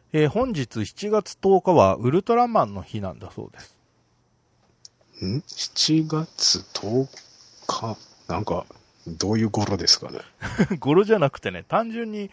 本日7月10日はウルトラマンの日なんだそうです。 7月10日なんか、どういう語呂ですかね。 語呂じゃなくてね、単純に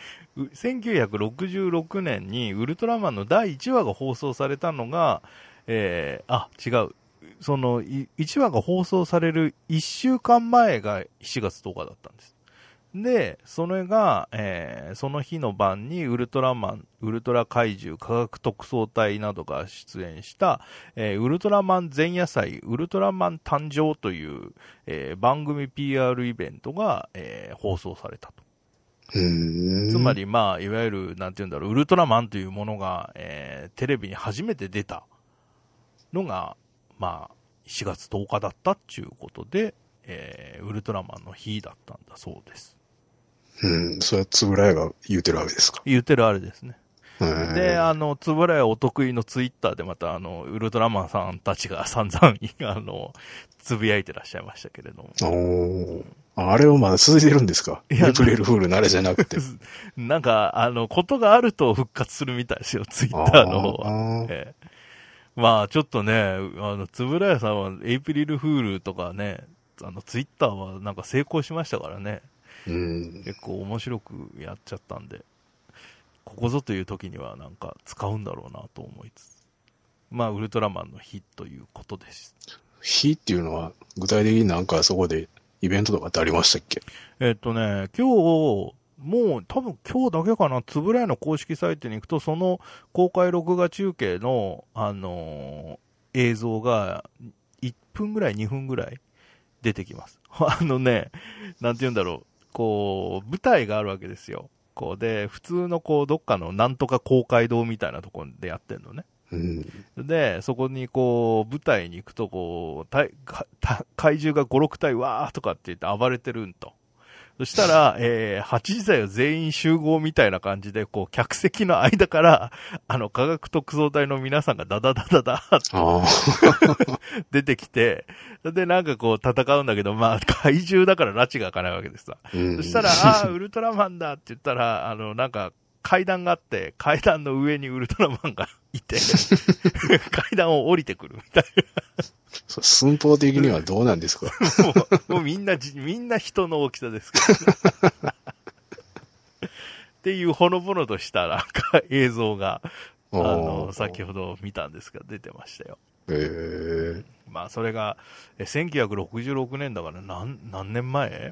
1966年にウルトラマンの第1話が放送されたのが、違う。その1話が放送される1週間前が7月10日だったんです。で、それが、その日の晩にウルトラマン、ウルトラ怪獣科学特捜隊などが出演した、ウルトラマン前夜祭ウルトラマン誕生という、番組 PR イベントが、放送されたと。つまり、いわゆる、なんていうんだろう、ウルトラマンというものが、テレビに初めて出たのが、4月10日だったっていうことで、ウルトラマンの日だったんだそうです。 それはつぶらやが言うてるわけですか。 言うてるあれですね。で、つぶらやお得意のツイッターでまたウルトラマンさんたちが散々、つぶやいてらっしゃいましたけれども。 あれはまだ続いてるんですか？エイプリルフールのあれじゃなくて。 なんか、ことがあると復活するみたいですよ、ツイッターの方は。ちょっとね、つぶらやさんはエイプリルフールとかね、ツイッターはなんか成功しましたからね。結構面白くやっちゃったんで、ここぞという時にはなんか使うんだろうなと思いつつ。ウルトラマンの日ということです。 日っていうのは具体的になんかそこでイベントとかってありましたっけ？ 今日、もう多分今日だけかな、つぶらやの公式サイトに行くと、その公開録画中継の、映像が1分ぐらい、2分ぐらい出てきます。なんて言うんだろう。こう、舞台があるわけですよ。こうで、普通のどっかのなんとか公会堂みたいなところでやってんのね。で、そこに舞台に行くと怪獣が5、6体わーとかって言って暴れてるんと。そしたら、8時台を全員集合みたいな感じで、客席の間から、科学特捜隊の皆さんがダダダダダーって出てきて、で、なんか戦うんだけど、怪獣だから拉致が開かないわけですさ。そしたら、ウルトラマンだって言ったら、なんか、階段があって、階段の上にウルトラマンがいて、階段を降りてくるみたいな。 寸法的にはどうなんですか？ もうみんな人の大きさですけど。っていうほのぼのとしたなんか映像が、先ほど見たんですが出てましたよ。それが、1966年だから何年前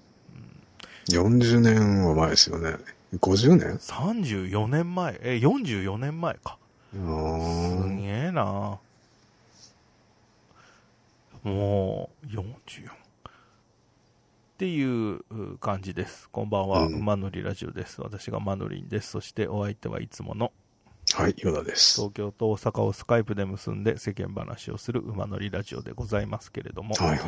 ？40年は前ですよね。50年 ?34 年前。44年前か。すげえな。もう、44。っていう感じです。こんばんは、馬乗りラジオです。私がマノリンです。そしてお相手はいつもの。 はい、ヨダです。 東京と大阪をスカイプで結んで世間話をする馬乗りラジオでございますけれども。 はいはい。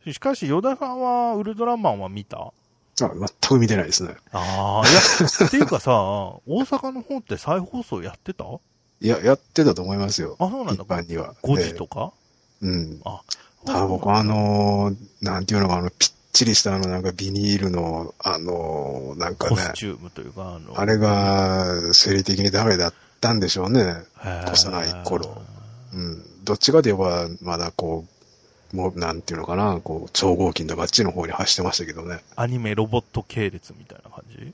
しかし、ヨダさんはウルトラマンは見た？ 全く見てないですね。 っていうかさ、大阪の方って再放送やってた？ いや、やってたと思いますよ。 そうなんだ。 一般には。 5時とか？ 僕なんていうのか、ぴっちりしたなんかビニールの、なんかね。 コスチュームというか、 あれが生理的にダメだったんでしょうね。幼い頃。どっちかといえば、まだもう、なんていうのかな、超合金とかあっちの方に走ってましたけどね。 アニメロボット系列みたいな感じ？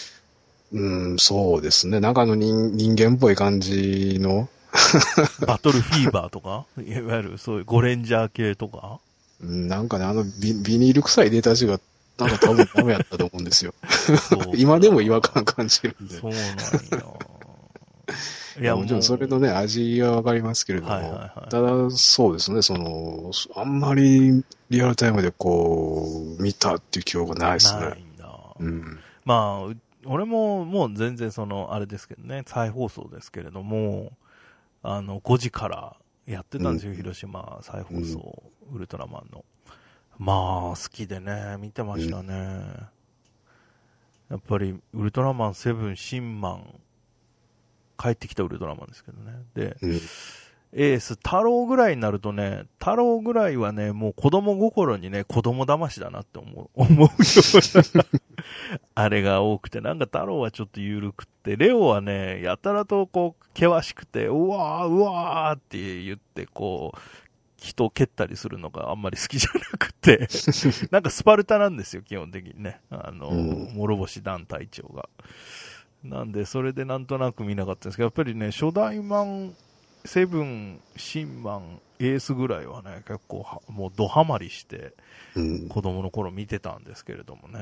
そうですね。なんか人間っぽい感じの。 バトルフィーバーとかいわゆるそういうゴレンジャー系とかなんかね、ビニール臭いデータ値が、なんか多分ダメやったと思うんですよ。今でも違和感感じるんで。 そうなんや。 いや、もちろんそれのね、味はわかりますけれども、ただ、そうですね、あんまりリアルタイムで見たっていう記憶がないですね。 ないんだ。俺ももう全然あれですけどね、再放送ですけれども、5時からやってたんですよ、広島再放送、ウルトラマンの。好きでね、見てましたね。やっぱり、ウルトラマン7、シンマン、帰ってきたウルトラマンですけどね。で、エース、太郎ぐらいになるとね、太郎ぐらいはね、もう子供心にね、子供騙しだなって思うようなあれが多くて、なんか太郎はちょっと緩くって、レオはね、やたらとこう、険しくて、うわー、うわーって言って、こう、人を蹴ったりするのがあんまり好きじゃなくて、なんかスパルタなんですよ、基本的にね。諸星団隊長が。なんで、それでなんとなく見なかったんですけど、やっぱりね、初代マン、セブン、シンマン、エースぐらいはね、結構もうドハマりして、子供の頃見てたんですけれどもね。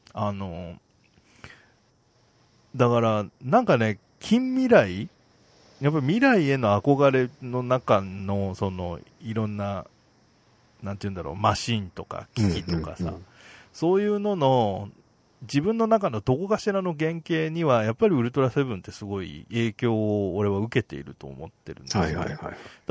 だから、なんかね、近未来やっぱり未来への憧れの中の、いろんな、なんて言うんだろう、マシンとか機器とかさ、そういうのの、自分の中のどこかしらの原型には、やっぱりウルトラセブンってすごい影響を俺は受けていると思ってるんですよ、ね。はいはいはい。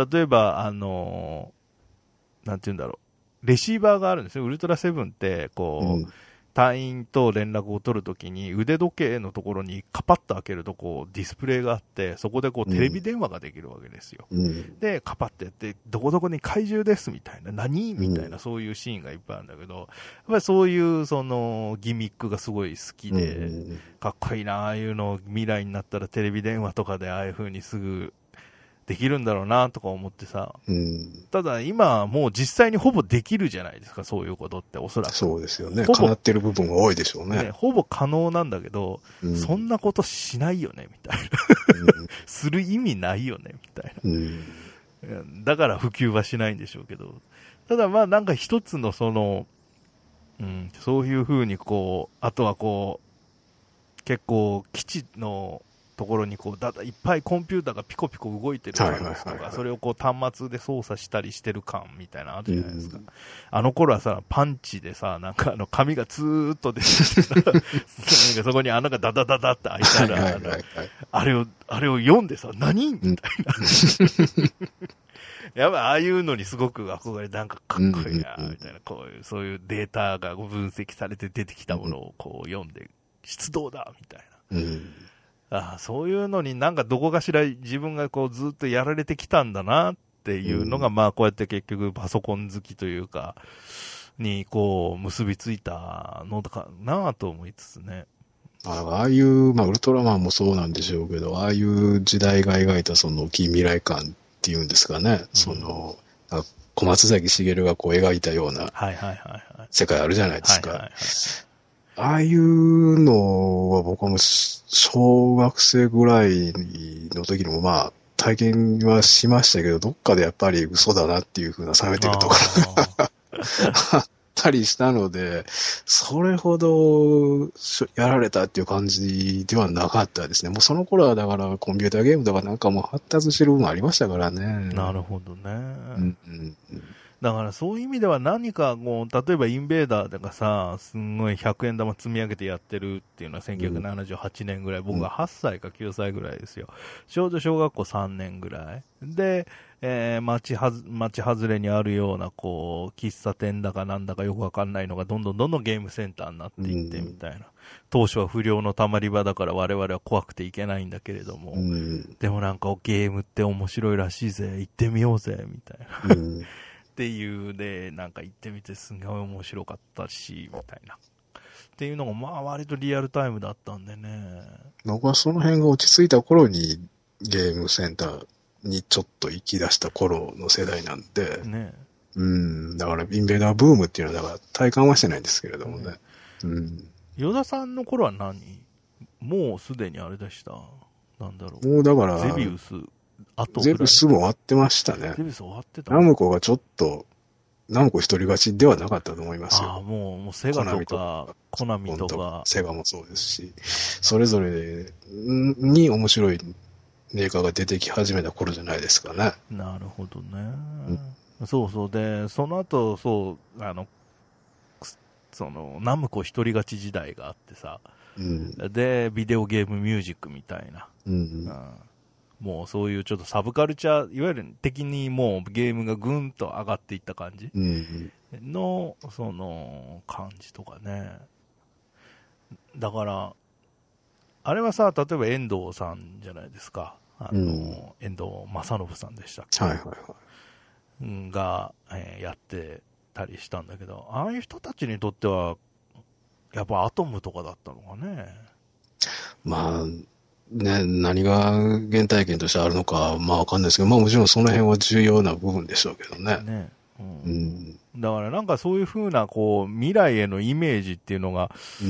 例えば、なんて言うんだろう、レシーバーがあるんですよ。ウルトラセブンって、こう、隊員と連絡を取るときに腕時計のところにカパッと開けるとこうディスプレイがあって、そこでこうテレビ電話ができるわけですよ。で、カパッとやって、どこどこに怪獣ですみたいな、何みたいな、そういうシーンがいっぱいあるんだけど、やっぱりそういうそのギミックがすごい好きで、かっこいいな、ああいうの未来になったらテレビ電話とかでああいう風にすぐできるんだろうなとか思ってさ、ただ今はもう実際にほぼできるじゃないですか、そういうことっておそらく。 そうですよね。叶ってる部分が多いでしょうね。 ほぼ可能なんだけど、そんなことしないよね、みたいな。する意味ないよね、みたいな。だから普及はしないんでしょうけど。ただまあなんか一つのそういう風にこう、あとはこう、結構基地のところにこういっぱいコンピューターがピコピコ動いてる感じとか、それをこう端末で操作したりしてる感みたいなのあるじゃないですか。あの頃はさ、パンチでさ、なんか紙がずーっと出ててそこに穴がダダダダって開いたら、あれを読んでさ、何みたいな。やっぱああいうのにすごく憧れ、なんかかっこいいな、みたいな、そういうデータが分析されて出てきたものをこう読んで、出動だみたいな。そういうのになんかどこかしら自分がこうずっとやられてきたんだなっていうのが、まあこうやって結局パソコン好きというか、にこう結びついたのかなと思いつつね。 ああいう、まあウルトラマンもそうなんでしょうけど、ああいう時代が描いたその近未来感っていうんですかね、小松崎しげるがこう描いたような世界あるじゃないですか。ああいうのは僕はもう小学生ぐらいの時にもまあ体験はしましたけど、どっかでやっぱり嘘だなっていう風な冷めてるところがあったりしたので、それほどやられたっていう感じではなかったですね。もうその頃はだからコンピューターゲームとかなんかもう発達してる部分ありましたからね。 なるほどね。だからそういう意味では何かこう、例えばインベーダーとかさ、すんごい100円玉積み上げてやってるっていうのは1978年ぐらい、僕が8歳か9歳ぐらいですよ。ちょうど小学校3年ぐらい。で、町外れにあるようなこう、喫茶店だかなんだかよくわかんないのがどんどんゲームセンターになっていってみたいな。当初は不良のたまり場だから我々は怖くていけないんだけれども、でもなんかゲームって面白いらしいぜ、行ってみようぜ、みたいな。っていうで、なんか行ってみてすごい面白かったし、みたいな。っていうのがまあ割とリアルタイムだったんでね。 僕はその辺が落ち着いた頃にゲームセンターにちょっと行き出した頃の世代なんで、ね、だからインベーダーブームっていうのはだから体感はしてないんですけれどもね。 与田さんの頃は何？もうすでにあれでした。なんだろう。 もうだから、 ゼビウス。 ゼビウスも終わってましたね。 ゼビウス終わってた。 ナムコがちょっと、ナムコ一人勝ちではなかったと思いますよ。 もうセガとか、コナミとか。 セガもそうですし、それぞれに面白いメーカーが出てき始めた頃じゃないですかね。 なるほどね。そうそう。で、その後、ナムコ一人勝ち時代があってさ、で、ビデオゲームミュージックみたいな。もうそういうちょっとサブカルチャー、いわゆる的にもうゲームがぐんと上がっていった感じの、その感じとかね。だから、あれはさ、例えば遠藤さんじゃないですか。遠藤正信さんでしたっけ、が、やってたりしたんだけど、ああいう人たちにとっては、 やっぱアトムとかだったのかね。 まあ、ね、何が原体験としてあるのか、まあわかんないですけど、まあもちろんその辺は重要な部分でしょうけどね。 ね。 うん。 だからなんかそういう風なこう未来へのイメージっていうのが、 うん。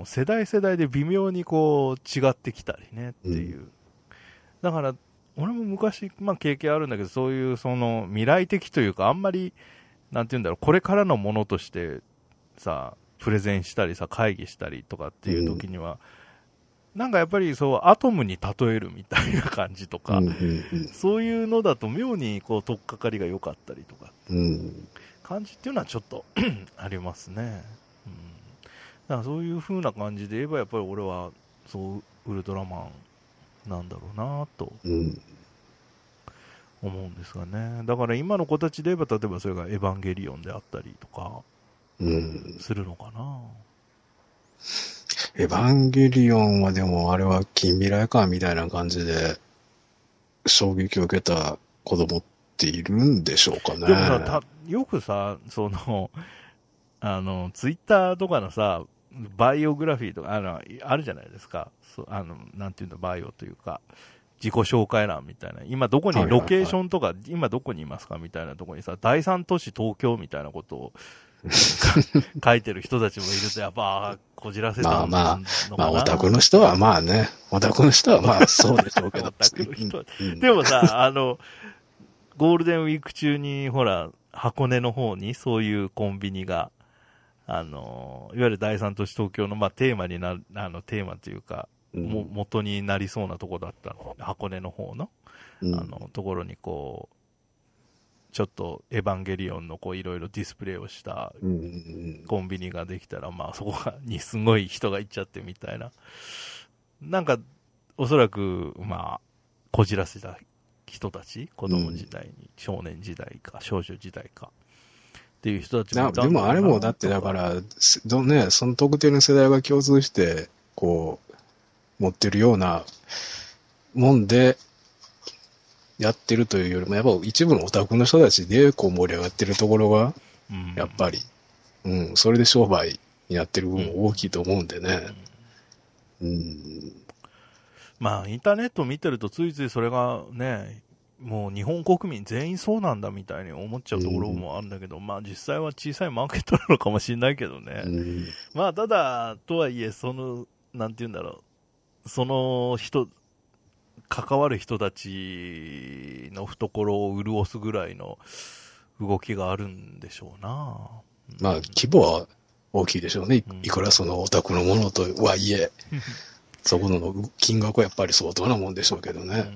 世代世代で微妙にこう違ってきたりねっていう。だから俺も昔、まあ経験あるんだけど、そういうその未来的というかあんまり、なんて言うんだろう、これからのものとしてさ、プレゼンしたりさ、会議したりとかっていう時には、なんかやっぱりそうアトムに例えるみたいな感じとか、そういうのだと妙にこう取っかかりが良かったりとか、感じっていうのはちょっとありますね。だからそういう風な感じで言えばやっぱり俺はそうウルトラマンなんだろうなと思うんですがね。だから今の子たちで言えば例えばそれがエヴァンゲリオンであったりとかするのかな。 エヴァンゲリオンはでもあれは近未来感みたいな感じで衝撃を受けた子供っているんでしょうかね。 でもさ、よくさ、ツイッターとかのさ、バイオグラフィーとか、あるじゃないですか。なんていうんだ、バイオというか、自己紹介欄みたいな。今どこに、ロケーションとか、今どこにいますかみたいなところにさ、第三都市東京みたいなことを書いてる人たちもいると、やっぱ、こじらせたのかな。 まあ、オタクの人はまあね、オタクの人はまあそうでしょうけど。オタクの人は。 でもさ、ゴールデンウィーク中に、ほら、箱根の方にそういうコンビニが、いわゆる第三都市東京の、まあ、テーマになる、テーマというか、元になりそうなところだったの。箱根の方の、ところにこう、ちょっとエヴァンゲリオンのこういろいろディスプレイをしたコンビニができたら、まあそこにすごい人が行っちゃってみたいな。なんか、おそらく、まあ、こじらせた人たち、子供時代に、少年時代か、少女時代か、っていう人たちもいたんだろうな。 でもあれもだってだから、ね、その特定の世代が共通して、こう、持ってるようなもんで、やってるというよりも、やっぱ一部のオタクの人たちでこう盛り上がってるところが、やっぱり、それで商売になってる部分も大きいと思うんでね。 まあ、インターネットを見てるとついついそれがね、もう日本国民全員そうなんだみたいに思っちゃうところもあるんだけど、まあ実際は小さいマーケットなのかもしれないけどね。まあただ、とはいえ、なんて言うんだろう、関わる人たちの懐を潤すぐらいの動きがあるんでしょうな。 まあ規模は大きいでしょうね。いくらそのオタクのものとはいえ、そこの金額はやっぱり相当なもんでしょうけどね。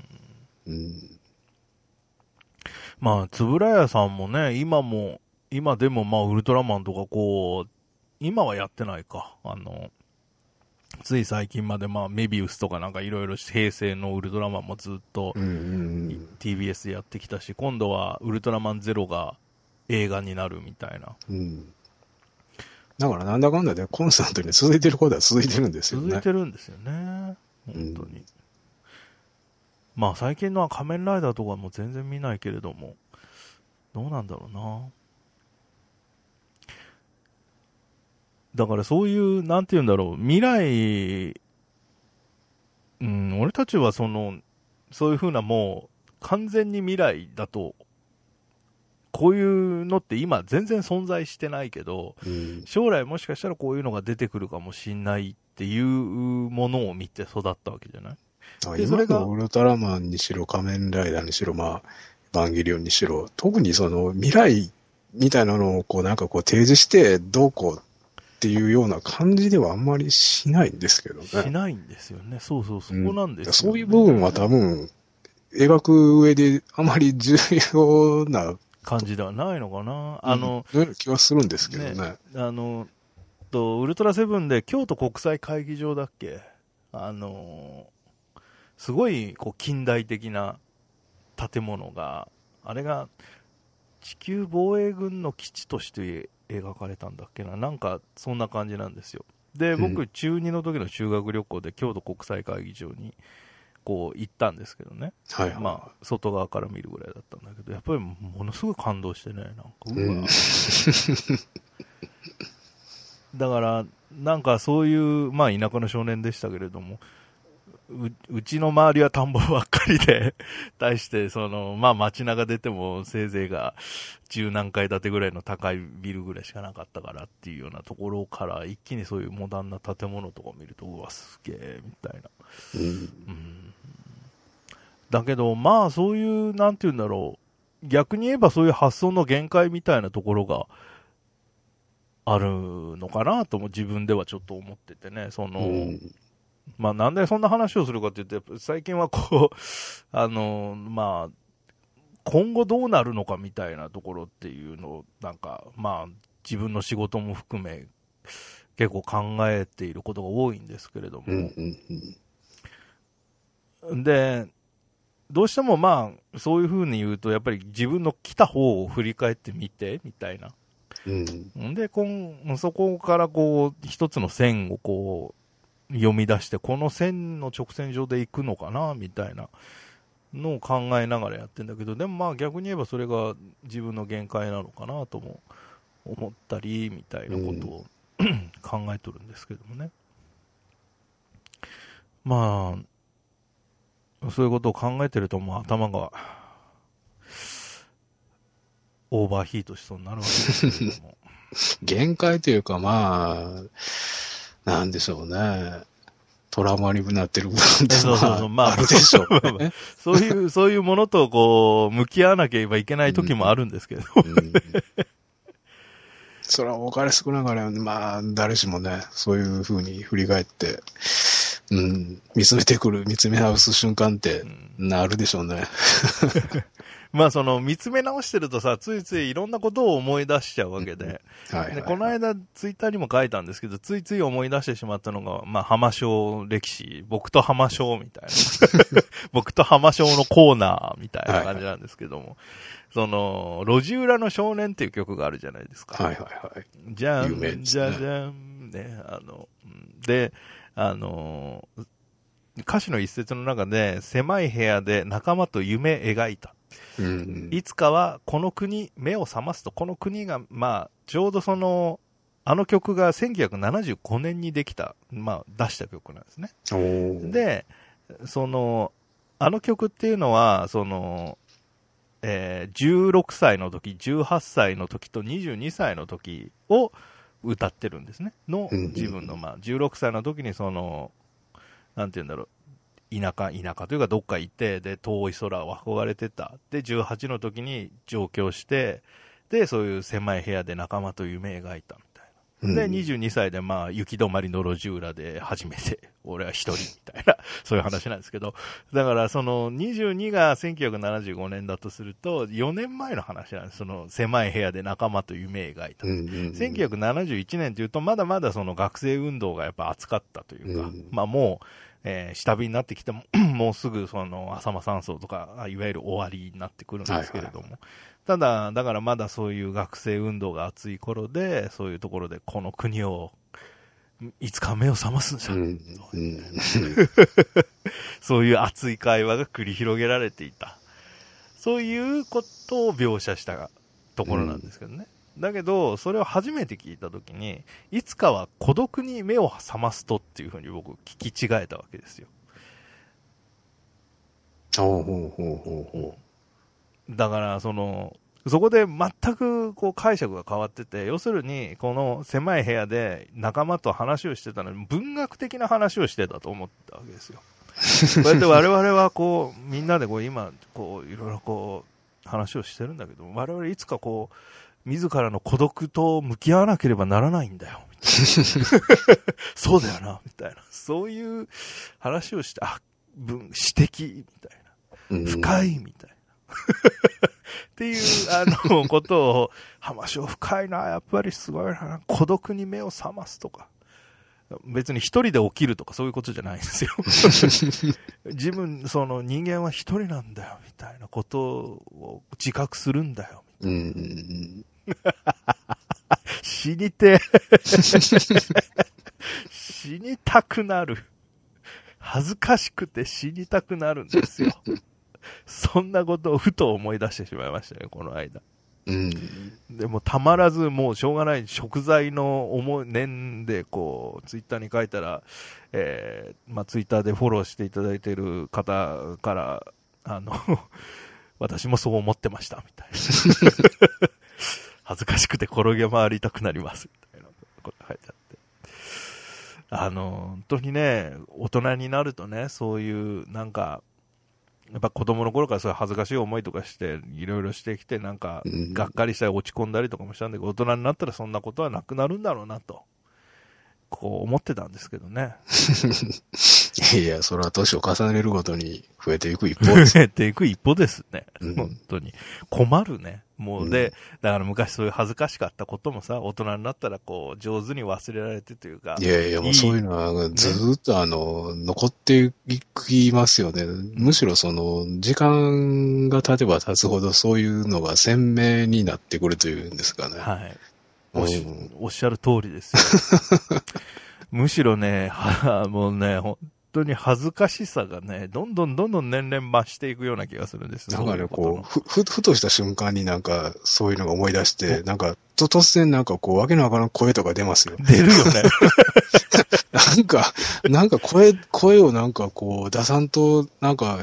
まあ、つぶらやさんもね、今でもまあ、ウルトラマンとかこう、今はやってないか。つい最近までまあ、メビウスとかなんかいろいろ平成のウルトラマンもずっと TBS でやってきたし、今度はウルトラマンゼロが映画になるみたいな。 だからなんだかんだでコンスタントに続いてることは続いてるんですよね。 続いてるんですよね。本当に。まあ最近のは仮面ライダーとかも全然見ないけれども、どうなんだろうな。だからそういう、なんて言うんだろう、未来、俺たちはそういう風なもう、完全に未来だと、こういうのって今全然存在してないけど、将来もしかしたらこういうのが出てくるかもしんないっていうものを見て育ったわけじゃない？ 今のウルトラマンにしろ仮面ライダーにしろ、まあ、エヴァンゲリオンにしろ、特にその未来みたいなのをこうなんかこう提示してどうこうっていうような感じではあんまりしないんですけどね。 しないんですよね。そう、そこなんですよね。 そういう部分は多分、描く上であまり重要な感じではないのかな。 気はするんですけどね。 ウルトラセブンで京都国際会議場だっけ？すごいこう近代的な建物が、あれが地球防衛軍の基地として描かれたんだっけな。なんかそんな感じなんですよ。で、僕中2の時の修学旅行で京都国際会議場にこう行ったんですけどね。まあ外側から見るぐらいだったんだけど、やっぱりものすごい感動してね、なんか。 だから、なんかそういう、まあ田舎の少年でしたけれども、うちの周りは田んぼばっかりで、対して、まあ街中出てもせいぜいが10何階建てぐらいの高いビルぐらいしかなかったからっていうようなところから、一気にそういうモダンな建物とかを見ると、うわ、すげえ、みたいな。だけど、まあそういう、なんて言うんだろう、逆に言えばそういう発想の限界みたいなところがあるのかなとも自分ではちょっと思っててね、まあなんでそんな話をするかって言って、最近はこう、まあ、今後どうなるのかみたいなところっていうのを、なんか、まあ、自分の仕事も含め、結構考えていることが多いんですけれども。で、どうしてもまあ、そういう風に言うと、やっぱり自分の来た方を振り返ってみて、みたいな。で、そこからこう、一つの線をこう、読み出して、この線の直線上で行くのかな、みたいなのを考えながらやってんだけど、でもまあ逆に言えばそれが自分の限界なのかなとも思ったり、みたいなことを、考えとるんですけどもね。まあ、そういうことを考えてるともう頭がオーバーヒートしそうになるわけですけれども。 限界というかまあ、なんでしょうね。トラウマになってる部分ってまあ、あるでしょうね。 そういうものとこう、向き合わなければいけない時もあるんですけど。 それはお金少ながら、まあ、誰しもね、そういう風に振り返って、見つめ直す瞬間って、なるでしょうね。 まあ見つめ直してるとさ、ついついいろんなことを思い出しちゃうわけで。で、この間ツイッターにも書いたんですけど、ついつい思い出してしまったのが、まあ浜省歴史、僕と浜省みたいな。僕と浜省のコーナーみたいな感じなんですけども。路地裏の少年っていう曲があるじゃないですか。 はいはいはい。 じゃん、 有名ですね。 じゃじゃん、ね、で、歌詞の一節の中で、狭い部屋で仲間と夢描いた。いつかはこの国、目を覚ますと、この国が、まあ、ちょうどあの曲が1975年にできた、まあ、出した曲なんですね。で、あの曲っていうのは、16歳の時、18歳の時と22歳の時を歌ってるんですね。自分の、まあ、16歳の時になんて言うんだろう、田舎というかどっか行って、で、遠い空を憧れてた。で、18の時に上京して、で、そういう狭い部屋で仲間と夢描いたみたいな。で、22歳でまあ、行き止まりの路地裏で初めて、俺は一人みたいな、そういう話なんですけど、だから22が1975年だとすると、4年前の話なんです。狭い部屋で仲間と夢描いた。1971年というと、まだまだ学生運動がやっぱ熱かったというか、まあもう、下火になってきても、もうすぐ浅間山荘とか、いわゆる終わりになってくるんですけれども。ただ、だからまだそういう学生運動が熱い頃で、そういうところでこの国を、いつか目を覚ますんじゃ。そういう熱い会話が繰り広げられていた。そういうことを描写したところなんですけどね。だけど、それを初めて聞いたときに、いつかは孤独に目を覚ますとっていうふうに僕聞き違えたわけですよ。だから、そこで全くこう解釈が変わってて、要するに、この狭い部屋で仲間と話をしてたのに、文学的な話をしてたと思ったわけですよ。こうやって我々はこう、みんなでこう今、こう、いろいろこう、話をしてるんだけど、我々いつかこう、自らの孤独と向き合わなければならないんだよ。みたいなそうだよな、みたいな。そういう話をして、詩的、みたいな。深い、みたいな。っていう、ことを、浜省深いな、やっぱりすごいな、孤独に目を覚ますとか。別に一人で起きるとかそういうことじゃないんですよ。自分、人間は一人なんだよ、みたいなことを自覚するんだよ、みたいな。死にて死にたくなる。恥ずかしくて死にたくなるんですよ。そんなことをふと思い出してしまいましたね、この間。 でもたまらずもうしょうがない食材の念でこうツイッターに書いたら、まあ、ツイッターでフォローしていただいている方から私もそう思ってましたみたいな恥ずかしくて転げ回りたくなりますみたいなこと書いてあって、本当にね大人になるとねそういうなんかやっぱ子供の頃からそういう恥ずかしい思いとかしていろいろしてきてなんかがっかりしたり落ち込んだりとかもしたんだけど、大人になったらそんなことはなくなるんだろうなとこう思ってたんですけどね。 いや、それは年を重ねるごとに増えていく一方です。 増えていく一歩ですね。 うん、 本当に。困るね。もうで、だから昔そういう恥ずかしかったこともさ、大人になったらこう、上手に忘れられてというか。 いやいや、もうそういうのはずーっと残っていきますよね。むしろその、時間が経てば経つほどそういうのが鮮明になってくるというんですかね。 はい。おっしゃる通りですよ。むしろね、もうね、本当に恥ずかしさがね、どんどん年々増していくような気がするんです。 なんかね、こう、ふとした瞬間になんか、そういうのが思い出して、なんか、突然なんかこう、わけのわからん声とか出ますよ。 出るよね。 なんか声をなんかこう、出さんと、なんか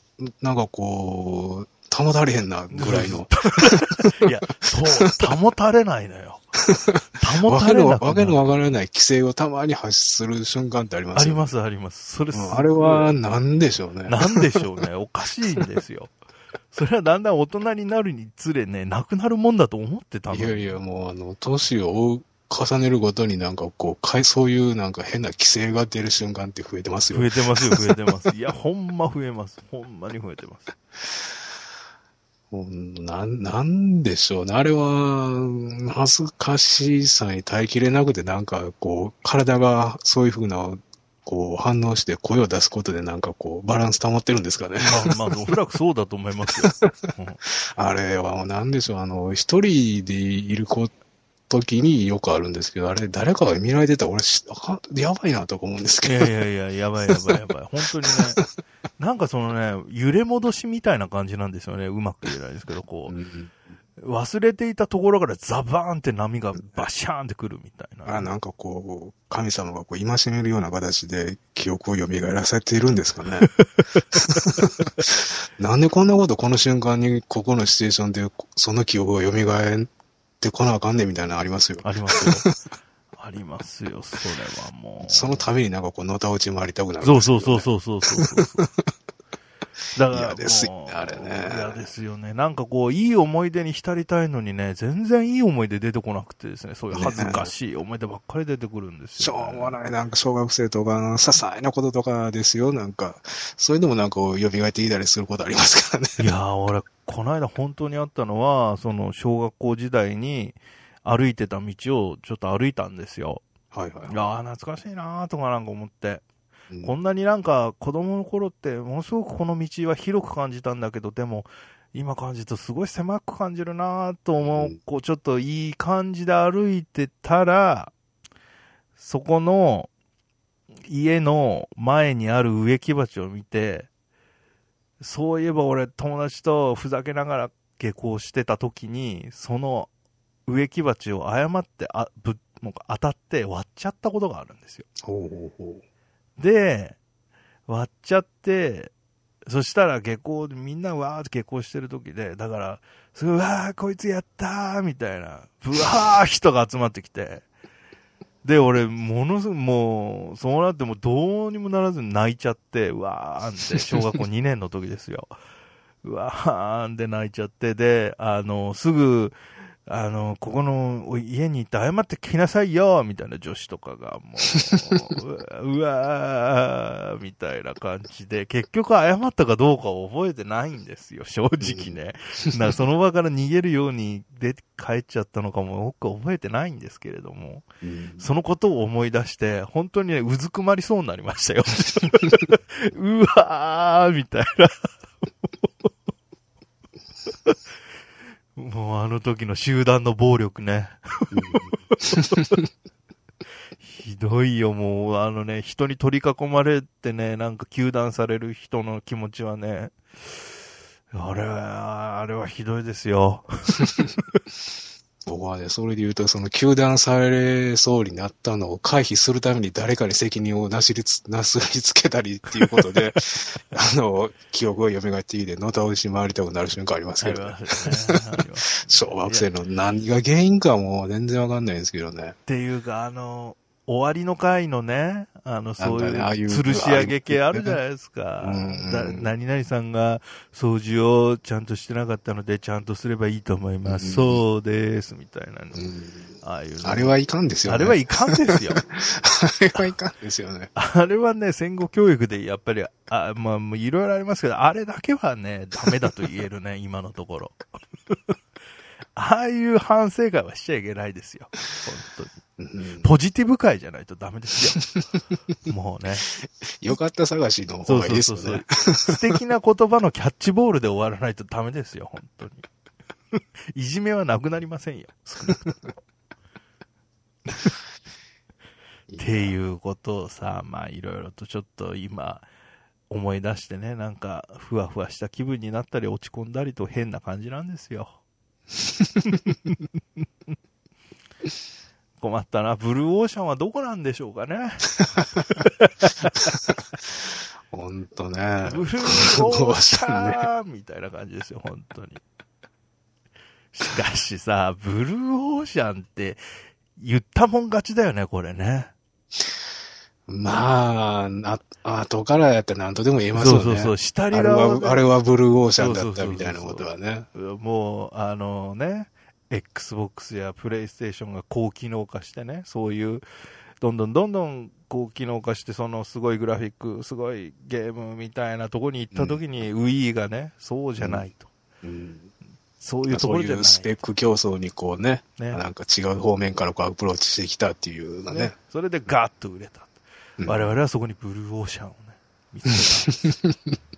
こう、保たれへんな、ぐらいの。 いや、そう、保たれないのよ。保たれなくなる。 わけのわからない規制をたまに発する瞬間ってありますよね。 あります。それあれは何でしょうね。 なんでしょうね。おかしいんですよ。それはだんだん大人になるにつれね、なくなるもんだと思ってたの。 いやいや、もう年を重ねるごとになんかこう、そういうなんか変な規制が出る瞬間って増えてますよ。 増えてます。いや、ほんま増えます。ほんまに増えてます。 なんでしょうね。あれは、恥ずかしさに耐えきれなくて、なんかこう、体がそういう風な、こう、反応して声を出すことでなんかこう、バランス保ってるんですかね。 まあ、おそらくそうだと思いますよ。 あれは、なんでしょう、一人でいる時によくあるんですけど、あれ、誰かが見られてたら俺、やばいなとか思うんですけど。 いや、やばい。本当にね、なんかそのね、揺れ戻しみたいな感じなんですよね。うまく言えないですけど、こう、忘れていたところからザバーンって波がバシャーンってくるみたいな。 なんかこう、神様がこう、戒めるような形で記憶を蘇らせているんですかね。なんでこんなことこの瞬間にここのシチュエーションでその記憶が蘇ってこなあかんねんみたいなのありますよ。 ありますよ、それはもう。 そのためになんかこう、のたうち回りたくなる、 ね。そう。だから嫌ですよね、あれね。 嫌ですよね。なんかこう、いい思い出に浸りたいのにね、全然いい思い出出てこなくてですね、そういう恥ずかしい思い出ばっかり出てくるんですよ、ね。 しょうもない、なんか小学生とか、些細なこととかですよ、なんか。それでもなんか蘇ってきたりすることありますからね。 いやー、俺、この間本当にあったのは、その小学校時代に歩いてた道をちょっと歩いたんですよ。 はい。 いやー、懐かしいなーとかなんか思って。こんなになんか子供の頃ってものすごくこの道は広く感じたんだけど、でも今感じるとすごい狭く感じるなと思う、こうちょっといい感じで歩いてたら、そこの家の前にある植木鉢を見て、そういえば俺友達とふざけながら下校してた時に、その植木鉢を誤って当たって割っちゃったことがあるんですよ。で、割っちゃって、そしたらみんなわーって下校してる時で、だから、すごい、わー、こいつやったーみたいな、ぶわー人が集まってきて、で、俺、もう、そうなってもどうにもならずに泣いちゃって、うわーんって、小学校2年の時ですよ。うわーんって泣いちゃって、で、すぐ、ここの家に行って謝ってきなさいよみたいな女子とかがもう、うわーみたいな感じで、結局謝ったかどうかを覚えてないんですよ、正直ね。だからその場から逃げるように帰っちゃったのかも僕は覚えてないんですけれども、そのことを思い出して、本当にね、うずくまりそうになりましたよ。うわーみたいな。もうあの時の集団の暴力ね。ひどいよ、もう人に取り囲まれてね、なんか糾弾される人の気持ちはね、 あれはひどいですよ。 僕はね、それで言うと、その、糾弾されそうになったのを回避するために誰かに責任をなすりつけたりっていうことで、記憶が蘇ってきて、のたうし回りたくなる瞬間ありますけどね。小学生の何が原因かもう全然わかんないんですけどね。 っていうか、終わりの回のね、そういう吊るし上げ系あるじゃないですか。何々さんが掃除をちゃんとしてなかったので、ちゃんとすればいいと思います。そうです、みたいなの。ああいうの。 あれはいかんですよね。 あれはいかんですよ。 あれはいかんですよね。 あれはね、戦後教育でやっぱり、まあ、いろいろありますけど、あれだけはね、ダメだと言えるね、今のところ。ああいう反省会はしちゃいけないですよ。本当に。ポジティブ会じゃないとダメですよ。もうね。 よかった探しの方がいいですよね。 素敵な言葉のキャッチボールで終わらないとダメですよ、本当に。いじめはなくなりませんよ。少なくとも。っていうことをさ、まあいろいろとちょっと今思い出してね、なんかふわふわした気分になったり落ち込んだりと変な感じなんですよ。困ったな。ブルーオーシャンはどこなんでしょうかね。 ほんとね。 ブルーオーシャンみたいな感じですよ、本当に。しかしさ、ブルーオーシャンって言ったもん勝ちだよね、これね。 まあ、後からやったら何とでも言えますよね。 そう、下り側あれはブルーオーシャンだったみたいなことはね。 もう、ね、Xbox やプレイステーションが高機能化してね、そういう、どんどん高機能化して、そのすごいグラフィック、すごいゲームみたいなところに行った時に、Wii がね、そうじゃないと。そういうところじゃない。 そういうスペック競争にこうね、なんか違う方面からこうアプローチしてきたっていうのね。 それでガーッと売れた。我々はそこにブルーオーシャンをね、見つけた。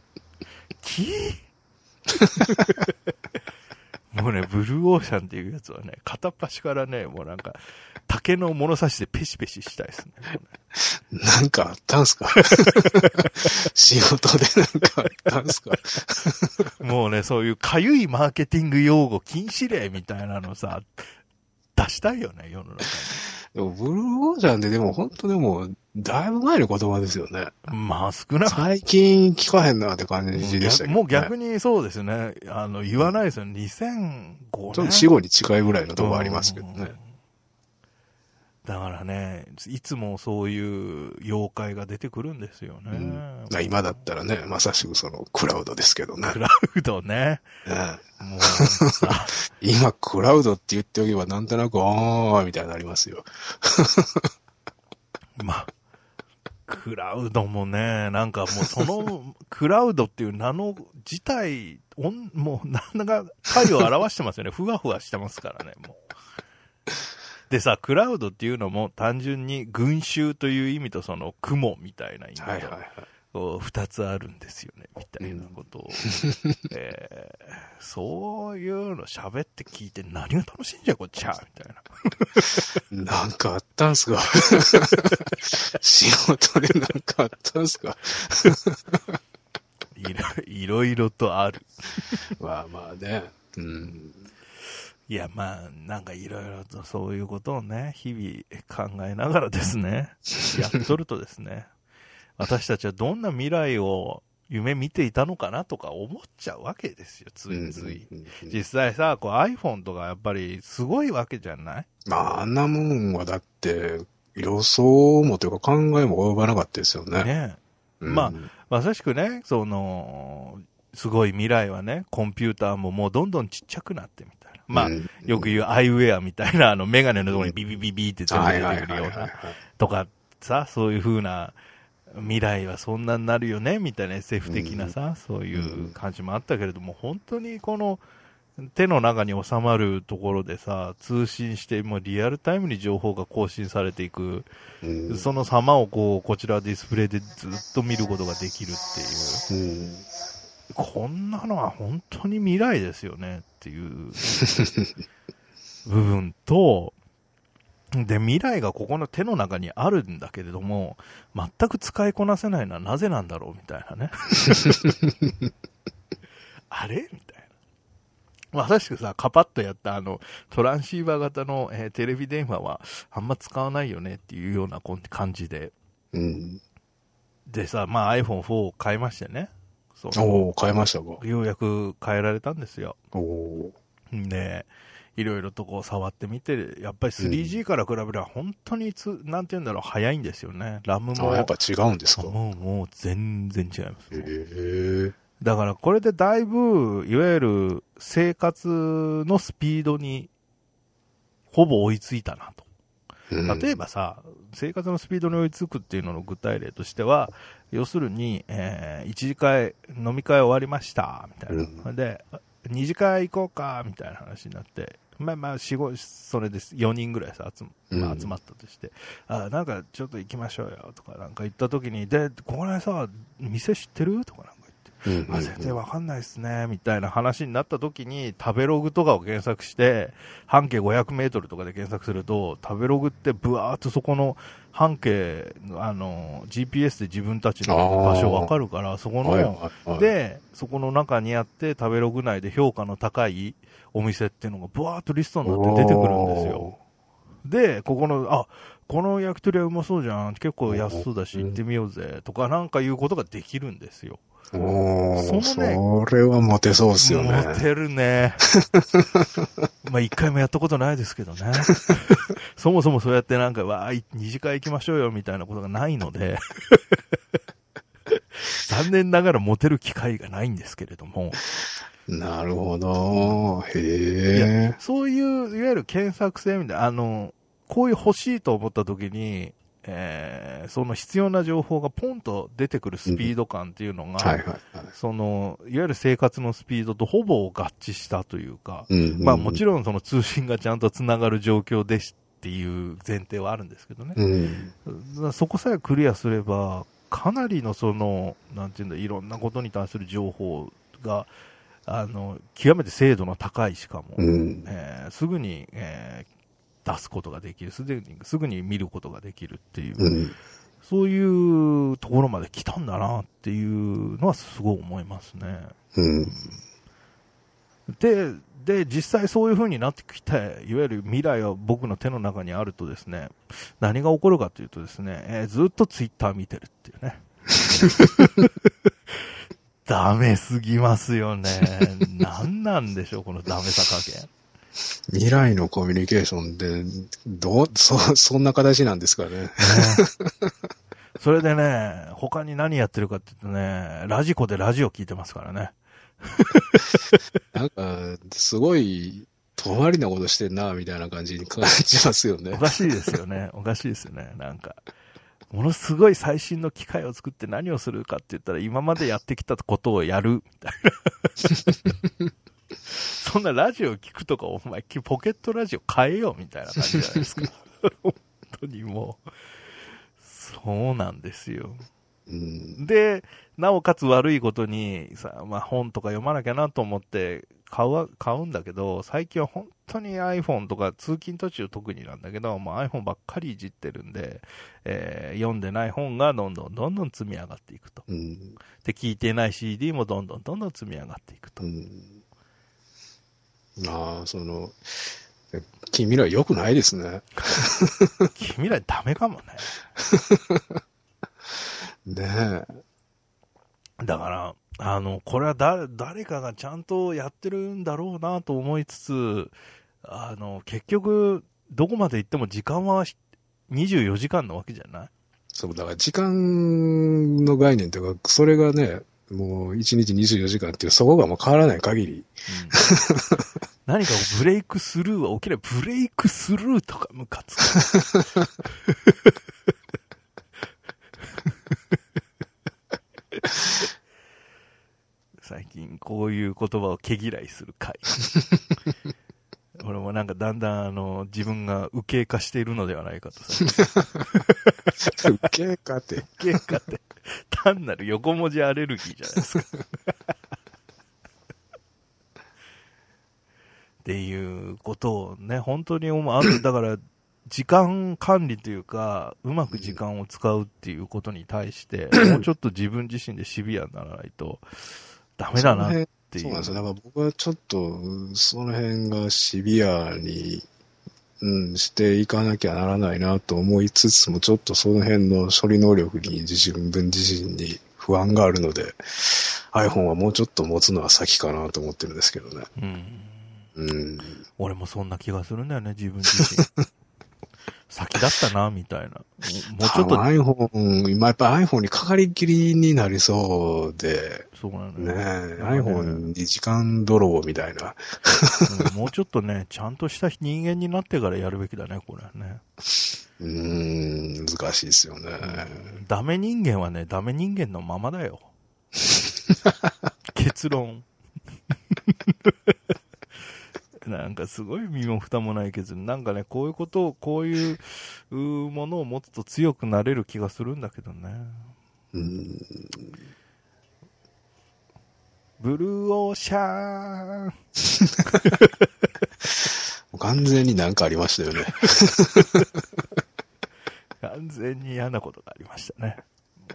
もうね、ブルーオーシャンっていうやつはね、片っ端からね、もうなんか、竹の物差しでペシペシしたいですね。 なんかあったんすか仕事でなんかあったんすかもうね、そういうかゆいマーケティング用語禁止令みたいなのさ、出したいよね、世の中に。 でもブルーオーシャンってでも本当でも、だいぶ前の言葉ですよね。 まあ少なく最近聞かへんなって感じでしたけど、ね。 もう逆にそうですね。言わないですよね。2005年。ちょっと死後に近いぐらいのとこありますけどね。 だからね、いつもそういう妖怪が出てくるんですよね。 今だったらね、まさしくそのクラウドですけどね。 クラウドね。 もうさ今クラウドって言っておけばなんとなくみたいになりますよ。 まあ、クラウドもね、なんかもうそのクラウドっていう名の自体、もうなんか回を表してますよね。ふわふわしてますからね、もう。でさ、クラウドっていうのも単純に群衆という意味とその雲みたいな意味と二つあるんですよね、みたいなことを。そういうの喋って聞いて何が楽しいんじゃこっちはみたいな。なんかあったんすか仕事でなんかあったんすかいろいろとある。 まあね。 いや、まあ、なんかいろいろとそういうことをね、日々考えながらですね、やっとるとですね、私たちはどんな未来を夢見ていたのかなとか思っちゃうわけですよ、ついつい。実際さ、こう iPhone とかやっぱりすごいわけじゃない？ まあ、あんなもんはだって、予想もというか考えも及ばなかったですよね。 ね。まあ、まさしくね、すごい未来はね、コンピューターももうどんどんちっちゃくなってみたいな。まあ、よく言うアイウェアみたいなメガネのところにビビビビって全部出てくるような、とかさ、そういう風な未来はそんなになるよね、みたいな SF 的なさ、そういう感じもあったけれども、本当にこの手の中に収まるところでさ、通信して、もうリアルタイムに情報が更新されていく、その様をこちらディスプレイでずっと見ることができるっていう。こんなのは本当に未来ですよねっていう部分と、で、未来がここの手の中にあるんだけれども、全く使いこなせないのはなぜなんだろうみたいなね。 あれみたいな。まさしくさ、カパッとやったトランシーバー型の、テレビ電話はあんま使わないよねっていうような感じで。 うん。 でさ、まあ iPhone4 を買いましてね。 おー、買いましたか。 ようやく変えられたんですよ。 おー。 で、いろいろとこう触ってみて、やっぱり 3G から比べれば本当になんて言うんだろう、早いんですよね。ラムも。 やっぱ違うんですか。 もう全然違います。 へえ。 だからこれでだいぶ、いわゆる生活のスピードにほぼ追いついたなと。例えばさ、生活のスピードに追いつくっていうのの具体例としては、要するに、一次会、飲み会終わりました、みたいな。で、二次会行こうか、みたいな話になって、まあ、それです。4人ぐらいさ、集まったとして、なんかちょっと行きましょうよ、とかなんか言った時に、で、ここらさ、店知ってるとかなんか言って、全然わかんないっすね、みたいな話になった時に、食べログとかを検索して、半径500メートルとかで検索すると、食べログってブワーっとそこの半径、GPS で自分たちの場所わかるから、そこの、で、そこの中にあって食べログ内で評価の高いお店っていうのがブワーっとリストになって出てくるんですよ。で、この焼き鳥はうまそうじゃん。結構安そうだし行ってみようぜ。とかなんかいうことができるんですよ。 それはモテそうですよね。 モテるね。まあ一回もやったことないですけどね。そもそもそうやってなんか、二次会行きましょうよみたいなことがないので、残念ながらモテる機会がないんですけれども。 なるほど。へえ。 そういう、いわゆる検索性みたいな、こういう欲しいと思った時に、その必要な情報がポンと出てくるスピード感っていうのが、いわゆる生活のスピードとほぼ合致したというか、まあもちろんその通信がちゃんとつながる状況ですっていう前提はあるんですけどね。そこさえクリアすれば、かなりのなんていうんだ、いろんなことに対する情報が、極めて精度の高いしかも、すぐに、出すことができる、すぐに見ることができるっていう、そういうところまで来たんだなっていうのはすごい思いますね。で、実際そういう風になってきて、いわゆる未来は僕の手の中にあるとですね、何が起こるかというとですね、ずっとツイッター見てるっていうね。ダメすぎますよね。何なんでしょう、このダメさ加減。 未来のコミュニケーションってそんな形なんですかね。 それでね、他に何やってるかって言うとね、ラジコでラジオ聞いてますからね。 なんか、すごい、遠回りなことしてんな、みたいな感じに感じますよね。 おかしいですよね。おかしいですよね。なんか、ものすごい最新の機械を作って何をするかって言ったら、今までやってきたことをやる、みたいな。そんなラジオ聞くとか、お前、ポケットラジオ変えよう、みたいな感じじゃないですか。本当にもう、そうなんですよ。で、なおかつ悪いことにさ、まあ本とか読まなきゃなと思って買うんだけど、最近は本当に iPhone とか通勤途中特になんだけど、もう iPhone ばっかりいじってるんで、読んでない本がどんどん積み上がっていくと。で、聞いてない CD もどんどん積み上がっていくと。 近未来良くないですね。 近未来ダメかもね。 ねえ。だから、これは誰かがちゃんとやってるんだろうなと思いつつ、結局、どこまで行っても時間は24時間なわけじゃない？ そう、だから時間の概念というか、それがね、もう1日24時間っていう、そこがもう変わらない限り。 何かブレイクスルーは起きない。ブレイクスルーとかムカつく。最近こういう言葉を毛嫌いする回。俺もなんかだんだん自分が右傾化しているのではないかと。 右傾化って。 右傾化って。単なる横文字アレルギーじゃないですか。っていうことをね、本当に思う。だから、時間管理というか、うまく時間を使うっていうことに対して、もうちょっと自分自身でシビアにならないと、ダメだなってていう。 そうなんですよ。だから僕はちょっと、その辺がシビアに、していかなきゃならないなと思いつつも、ちょっとその辺の処理能力に自分自身に不安があるので、iPhone はもうちょっと持つのは先かなと思ってるんですけどね。 俺もそんな気がするんだよね、自分自身。先だったな、みたいな。もうちょっと。 iPhone、今やっぱ iPhone にかかりきりになりそうで、 そうなのねね。 iPhone に時間泥棒みたいな。 もうちょっとね、ちゃんとした人間になってからやるべきだね、これはね。 難しいですよね。 ダメ人間はね、ダメ人間のままだよ。結論。なんかすごい身も蓋もない結論。なんかね、こういうことを、こういうものを持つと強くなれる気がするんだけどね。ブルーオーシャーン。 完全になんかありましたよね。 完全に嫌なことがありましたね。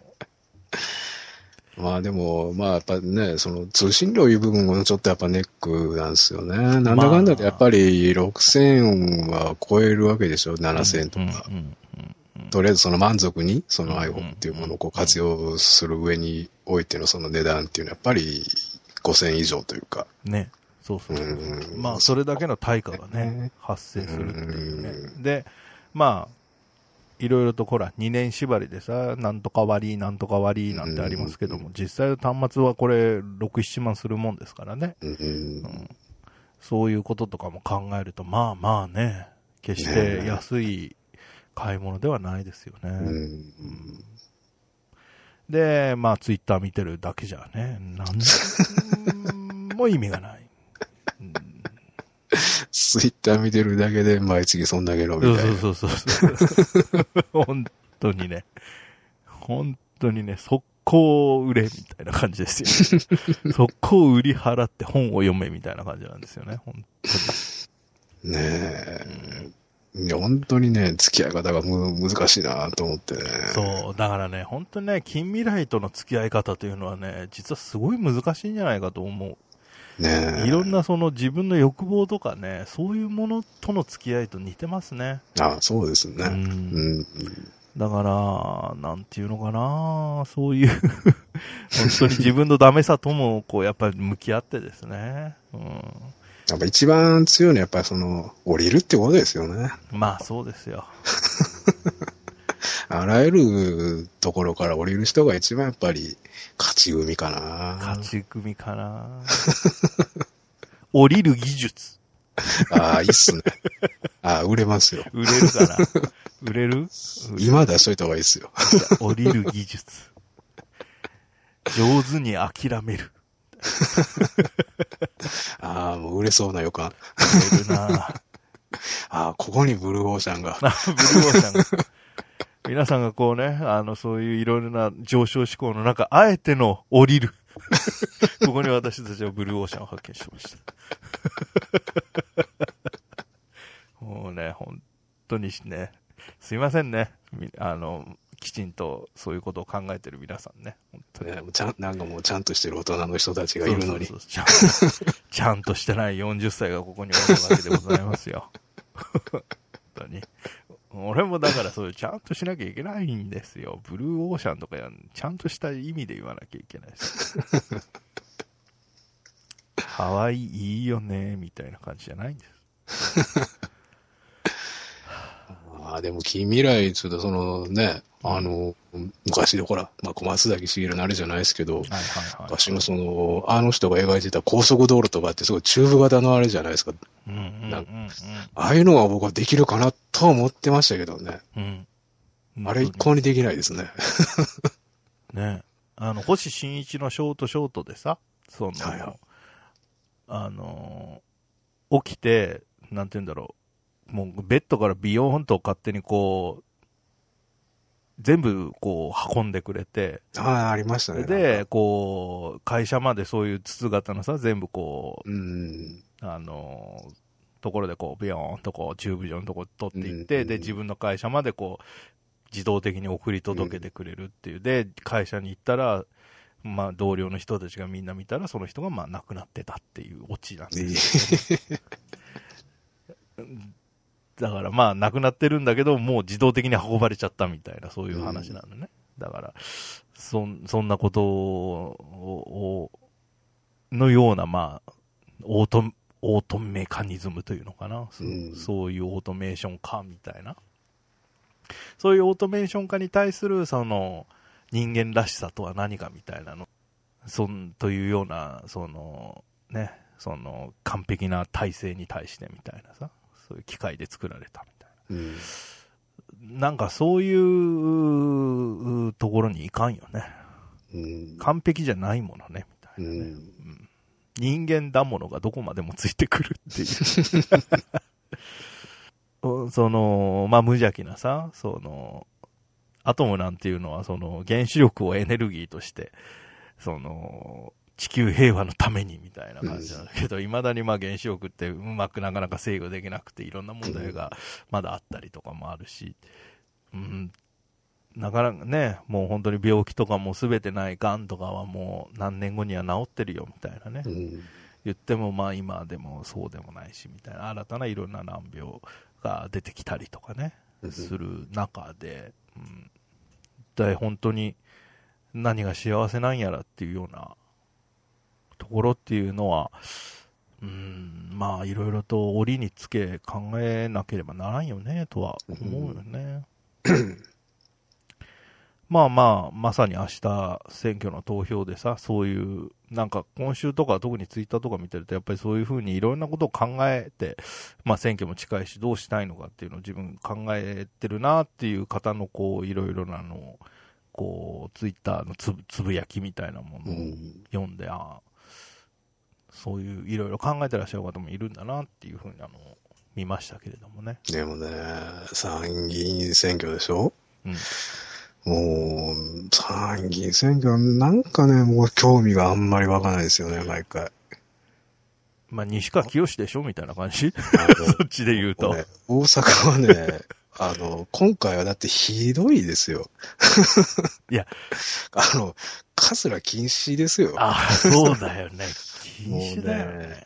まあでも、まあやっぱね、その通信料いう部分もちょっとやっぱネックなんですよね。なんだかんだでやっぱり6000は超えるわけでしょ、7000とか。とりあえずその満足にその iPhone っていうものをこう活用する上においてのその値段っていうのはやっぱり5000以上というか。 ね。そうそうそう。まあそれだけの対価がね、発生するっていうね。で、まあ、いろいろとほら、2年縛りでさ、なんとか割り、なんとか割りなんてありますけども、実際の端末はこれ、6、7万するもんですからね。そういうこととかも考えると、まあまあね、決して安い買い物ではないですよね。で、まあ、ツイッター見てるだけじゃね、なんも意味がない。 ツイッター見てるだけで毎月そんだけのみたいな。 そう。本当にね、速攻売れみたいな感じですよ。速攻売り払って本を読めみたいな感じなんですよね、本当に。ねえ。いや、本当にね、付き合い方が難しいなと思ってね。 そう、だからね、本当にね、近未来との付き合い方というのはね、実はすごい難しいんじゃないかと思う。 ねえ。 いろんなその自分の欲望とかね、そういうものとの付き合いと似てますね。 ああ、そうですね。 だから、なんていうのかな、そういう本当に自分のダメさとも、こう、やっぱり向き合ってですね。 やっぱ一番強いのはやっぱりその、降りるってことですよね。 まあ、そうですよ。 あらゆるところから降りる人が一番やっぱり勝ち組かな。 勝ち組かな。降りる技術。 ああ、いいっすね。ああ、売れますよ。 売れるかな。売れる今出しといた方がいいっすよ。 降りる技術。上手に諦める。 ああ、もう売れそうな予感。 売れるな。 ああ、ここにブルーオーシャンが。 ブルーオーシャンが。皆さんがこうね、そういういろいろな上昇志向の中、あえての降りる。ここに私たちはブルーオーシャンを発見しました。もうね、本当にね、すいませんね。きちんとそういうことを考えてる皆さんね。本当に。 なんかもうちゃんとしてる大人の人たちがいるのに。 そうちゃんとしてない40歳がここにおるわけでございますよ。本当に。俺もだからそういうちゃんとしなきゃいけないんですよ。ブルーオーシャンとかちゃんとした意味で言わなきゃいけないです。ハワイいいよね、みたいな感じじゃないんです。 ああ、でも近未来ちょっとそのね、昔でほら、まあ、小松崎しげるのあれじゃないですけど、昔のその、あの人が描いてた高速道路とかってすごいチューブ型のあれじゃないですか。ああいうのは僕はできるかなと思ってましたけどね。あれ一向にできないですね。 ね。星新一のショートでさ、起きて、なんて言うんだろう。もうベッドからビヨーンと勝手にこう、全部こう運んでくれて。 ああ、ありましたね。 で、こう、会社までそういう筒型のさ、全部こう、ところでこう、ビヨーンとこう、チューブ状のとこ取っていって、で、自分の会社までこう、自動的に送り届けてくれるっていう。で、会社に行ったら、 まあ同僚の人たちがみんな見たらその人がまあ亡くなってたっていうオチなんですよ、ね。だからまあ亡くなってるんだけど、もう自動的に運ばれちゃったみたいな、そういう話なのね。だから、そんなことのような、まあ、オートメカニズムというのかな、そういうオートメーション化みたいな。そういうオートメーション化に対する、その、人間らしさとは何かみたいなの、というような、その、ね、その、完璧な体制に対してみたいなさ、そういう機械で作られたみたいな。なんかそういうところにいかんよね。完璧じゃないものね、みたいなね。人間だものがどこまでもついてくるっていう。その、まあ、無邪気なさ、その、アトムなんていうのは、その、原子力をエネルギーとして、その、地球平和のためにみたいな感じなんだけど、未だにまあ原子力ってうまくなかなか制御できなくて、いろんな問題がまだあったりとかもあるし、なかなかね、もう本当に病気とかも全てない癌とかはもう何年後には治ってるよみたいなね。言ってもまあ今でもそうでもないしみたいな、新たないろんな難病が出てきたりとかね、する中で、一体本当に何が幸せなんやらっていうようなところっていうのは、まあいろいろと折につけ考えなければならんよねとは思うよね。まあまあ、まさに明日選挙の投票でさ、そういう、なんか今週とか特にツイッターとか見てると、やっぱりそういうふうにいろんなことを考えて、まあ選挙も近いしどうしたいのかっていうのを自分考えてるなっていう方のこう、いろいろなのを、こう、ツイッターのつぶやきみたいなものを読んで、そういういろいろ考えてらっしゃる方もいるんだなっていうふうに見ましたけれどもね。 でもね、参議院選挙でしょ？もう、参議院選挙なんかね、もう興味があんまり湧かないですよね、毎回。 まあ、西川きよしでしょみたいな感じそっちで言うと。 大阪はね、今回はだってひどいですよ。 いや、 桂禁止ですよ。 そうだよね。禁止だよね。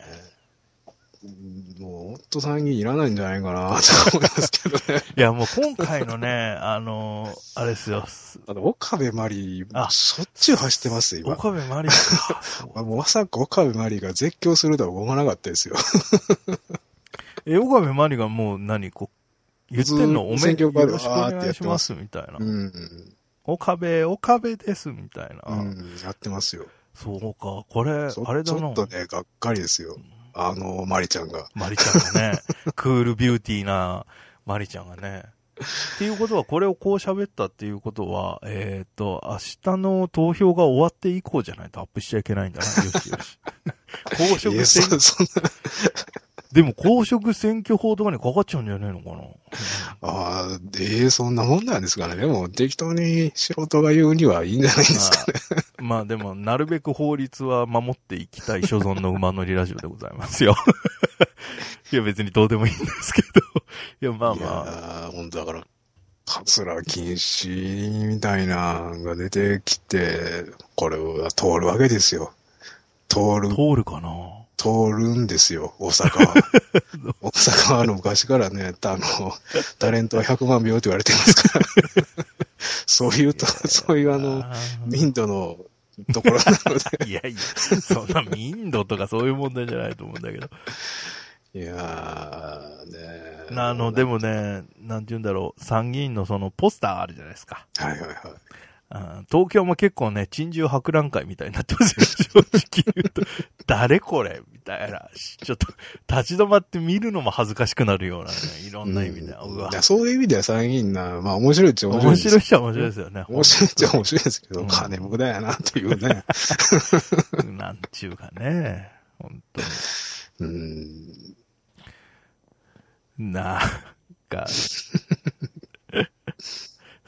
もう、ほんと参議院いらないんじゃないかなと思いますけどね。 いや、もう今回のね、あれですよ。 岡部真理、しょっちゅう走ってますよ、今。 岡部真理か。 まさか岡部真理が絶叫するとは思わなかったですよ。 岡部真理がもう言ってんのよろしくお願いしますみたいな。岡部ですみたいな。 やってますよ。 そうか、これ、あれだな。 ちょっとね、がっかりですよ。マリちゃんが。 マリちゃんがね、クールビューティーなマリちゃんがね。っていうことは、これをこう喋ったっていうことは、明日の投票が終わって以降じゃないとアップしちゃいけないんだな、よしよし。公職選挙、でも公職選挙法とかにかかっちゃうんじゃねえのかな。 そんなもんなんですかね。でも、適当に素人が言うにはいいんじゃないですかね。 まあでも、なるべく法律は守っていきたい所存の馬乗りラジオでございますよ。いや別にどうでもいいんですけど。いやまあまあ。 いや本当だから、桂禁止みたいなのが出てきて、これは通るわけですよ。通るかな？ 通るんですよ、大阪は。大阪は昔からね、タレントは100万秒って言われてますから。そういう民度のところなので。 いやいや、そんな民度とかそういう問題じゃないと思うんだけど。 いやーね。 でもね、なんて言うんだろう、参議院のそのポスターあるじゃないですか。 はいはいはい。 東京も結構ね、珍獣博覧会みたいになってますよ、正直言うと。誰これみたいな。ちょっと、立ち止まって見るのも恥ずかしくなるようなね、いろんな意味で。 そういう意味では参議院まあ面白いっちゃ面白い。 面白いっちゃ面白いですよね。 面白いっちゃ面白いですけど、金無駄やなっていうね。 なんちゅうかね、本当に。なんか、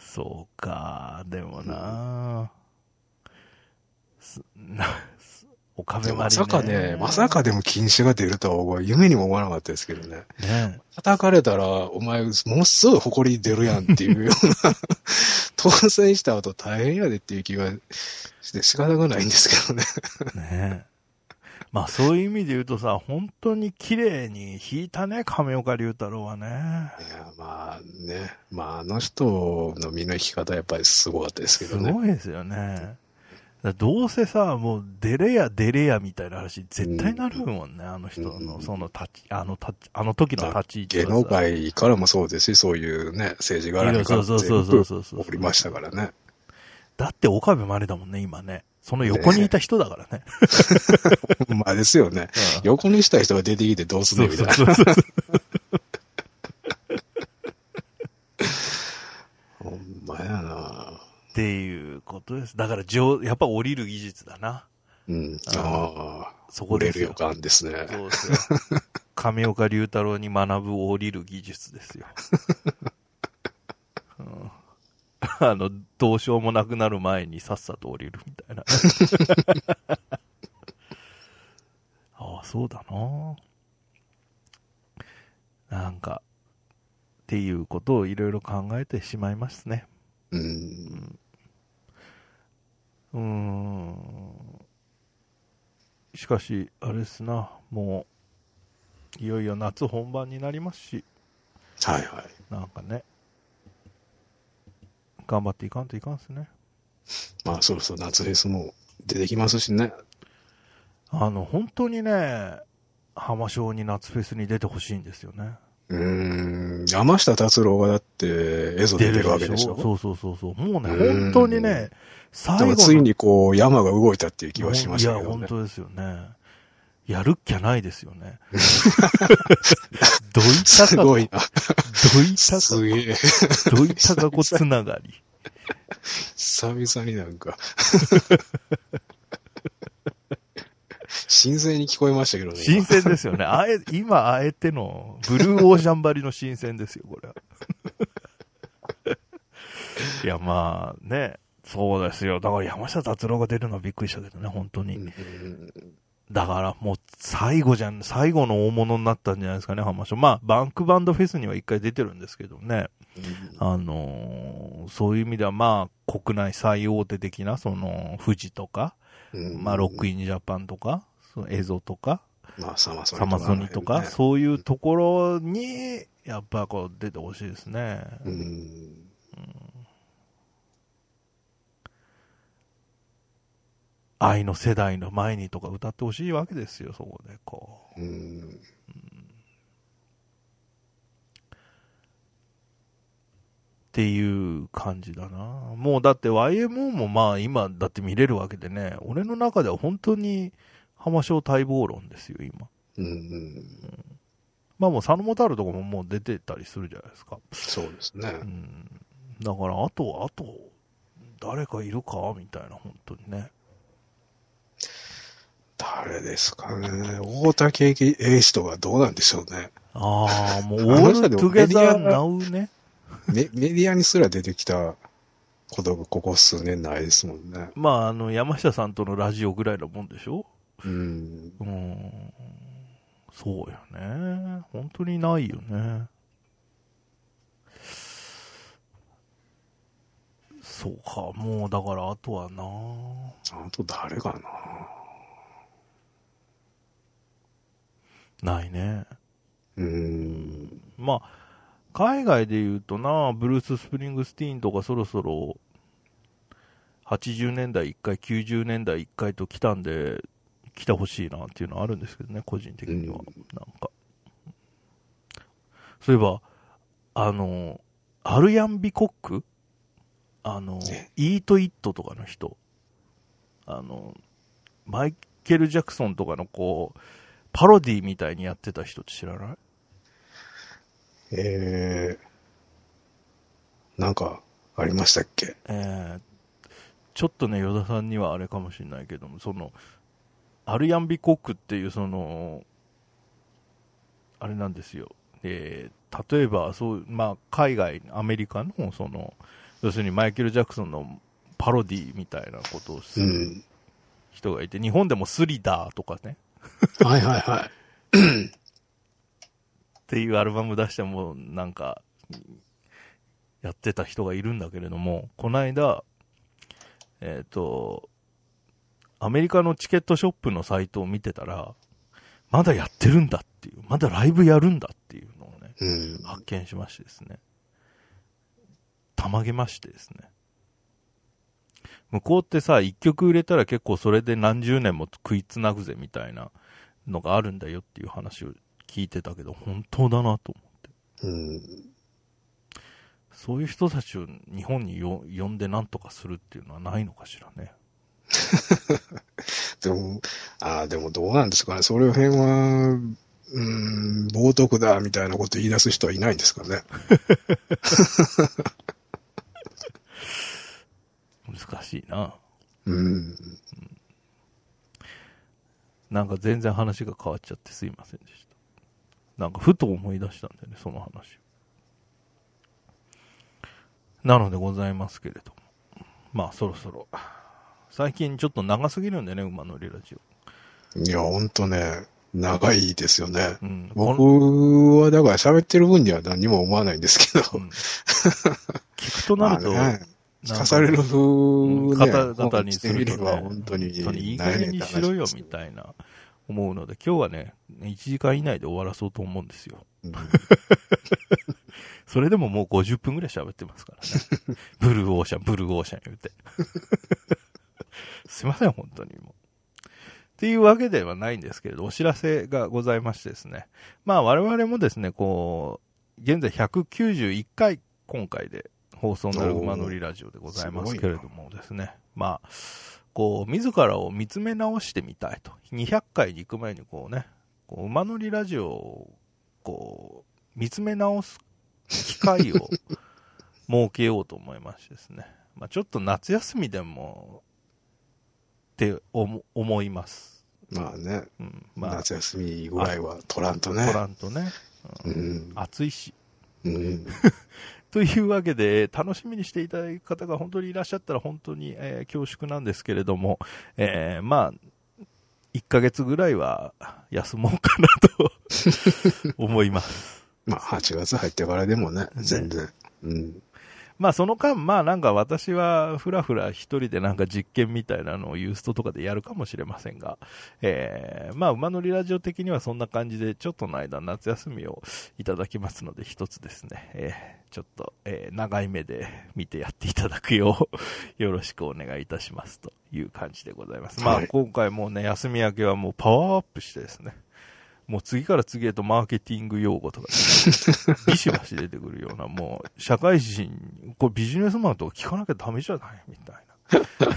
そうか、でもな、 岡部真理ね。 まさかでも禁止が出るとは僕は夢にも思わなかったですけどね。 ね。 叩かれたら、お前、ものすごい埃出るやんっていうような、当選した後大変やでっていう気がして仕方がないんですけどね。 ね。まあそういう意味で言うとさ、本当に綺麗に弾いたね、亀岡龍太郎はね。 いや、まあね、あの人の身の生き方はやっぱりすごかったですけどね。 すごいですよね。どうせさ、もう出れやみたいな話絶対なるもんね、あの人の、そのあの時の立ち位置はさ。 芸能界からもそうですし、そういうね、政治絡みからも全部おりましたからね。 だって岡部真理だもんね、今ね。その横にいた人だからね。 まあですよね。横にした人が出てきてどうすんねんみたいな。ほんまやなっていうことです。だからやっぱ降りる技術だな。 うん。ああ。 そこですよ。 降れる予感ですね。 そうですよ。亀岡龍太郎に学ぶ降りる技術ですよ。どうしようもなくなる前にさっさと降りるみたいな。ああ、そうだな。なんか、っていうことをいろいろ考えてしまいますね。しかし、あれですな、もう、いよいよ夏本番になりますし、 はいはい。 なんかね、頑張っていかんといかんですね。 まあ、そろそろ夏フェスも出てきますしね。 本当にね、浜松に夏フェスに出てほしいんですよね。 山下達郎がだって、エゾで出るわけでしょ。 そう。もうね、本当にね、 最後の。ついにこう、山が動いたっていう気はしましたけどね。 いや、本当ですよね。やるっきゃないですよね。どいたか。 すごいな。 どいたか。 すげえ。 どいたかこつながり。 久々になんか。新鮮に聞こえましたけどね。 新鮮ですよね。今あえての、ブルーオーシャン張りの新鮮ですよ、これは。いや、まあね、そうですよ。だから山下達郎が出るのはびっくりしたけどね、本当に。だからもう最後の大物になったんじゃないですかね、浜松。まあ、バンクバンドフェスには一回出てるんですけどね。そういう意味ではまあ、国内最大手的な、富士とか、まあ、ロックインジャパンとか、その映像とか、 まあ、サマソニとか、そういうところに、やっぱこう出てほしいですね。愛の世代の前にとか歌ってほしいわけですよ、そこでこう。っていう感じだな。もうだって YMO もまあ今だって見れるわけでね、俺の中では本当に浜松待望論ですよ、今。まあもう佐野元春とかももう出てたりするじゃないですか。 そうですね。 だからあと、誰かいるかみたいな、本当にね。 誰ですかね。大竹栄一とかどうなんでしょうね。 ああ、もうオールトゥゲザーナウね。 メディアにすら出てきたことがここ数年ないですもんね。 まあ山下さんとのラジオぐらいのもんでしょ。そうよね。本当にないよね。そうか、もうだからあとはな。 あと誰かな。ないね。まあ、海外で言うとな、ブルース・スプリングスティーンとかそろそろ80年代1回、90年代1回と来たんで、来てほしいなっていうのはあるんですけどね、個人的には。なんか。そういえば、アルヤン・ビコックイート・イットとかの人。マイケル・ジャクソンとかのこう、パロディみたいにやってた人って知らない？ なんか、ありましたっけ？ ちょっとね、与田さんにはあれかもしれないけども、アルヤンビコックっていうあれなんですよ。例えば、まあ、海外、アメリカの、要するにマイケル・ジャクソンのパロディみたいなことをする人がいて、日本でもスリダーとかね。 はいはいはい。 っていうアルバム出してもなんか、やってた人がいるんだけれども、この間、アメリカのチケットショップのサイトを見てたら、まだやってるんだっていう、まだライブやるんだっていうのをね、発見しましてですね。たまげましてですね。向こうってさ、一曲売れたら結構それで何十年も食いつなぐぜみたいなのがあるんだよっていう話を聞いてたけど、本当だなと思って。そういう人たちを日本に呼んで何とかするっていうのはないのかしらね。 でもどうなんですかね。それ辺は、冒涜だみたいなこと言い出す人はいないんですかね。 難しいな。なんか全然話が変わっちゃってすいませんでした。なんかふと思い出したんだよね、その話を。なのでございますけれども。まあそろそろ。最近ちょっと長すぎるんだよね、馬乗りラジオ。 いや、ほんとね、長いですよね。僕はだから喋ってる分には何も思わないんですけど。 聞くとなると、 聞かされる方々にするとね、 本当にいい加減にしろよみたいな思うので、今日はね、1時間以内で終わらそうと思うんですよ。それでももう50分ぐらい喋ってますからね。ブルーオーシャン言うて。すいません、本当にもう。っていうわけではないんですけれど、お知らせがございましてですね。まあ我々もですね、現在191回今回で放送になる馬乗りラジオでございますけれどもですね。まあ、自らを見つめ直してみたいと。200回に行く前に馬乗りラジオを見つめ直す機会を設けようと思いましてですね。まあちょっと夏休みでもって思います。 まあね、夏休みぐらいは取らんとね。 暑いし。というわけで、楽しみにしていただく方が本当にいらっしゃったら本当に、恐縮なんですけれども、まあ、1ヶ月ぐらいは休もうかなと思います。 まあ、8月入ってからでもね、全然。 まあその間、まあなんか私はふらふら一人でなんか実験みたいなのをユーストとかでやるかもしれませんが、まあ馬乗りラジオ的にはそんな感じでちょっとの間夏休みをいただきますので一つですね、ちょっと、長い目で見てやっていただくようよろしくお願いいたしますという感じでございます。まあ今回もね、休み明けはもうパワーアップしてですね、もう次から次へとマーケティング用語とか、ビシバシ出てくるような、もう社会人、ビジネスマンとか聞かなきゃダメじゃないみたいな。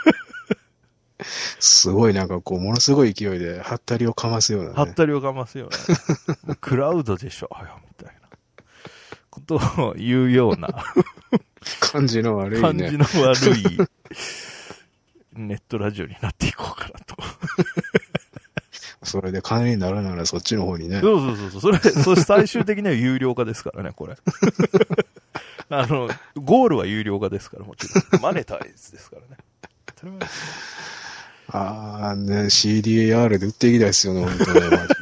すごいなんかものすごい勢いで、はったりをかますようなね。 はったりをかますような、もうクラウドでしょ、みたいなことを言うような。 感じの悪いね。 感じの悪いネットラジオになっていこうかなと。 それで金になるならそっちの方にね。 そう。そして最終的には有料化ですからね、これ。ゴールは有料化ですから、もちろん。マネタイズですからね。当たり前ですね、CDAR で売っていきたいですよね、本当に、マ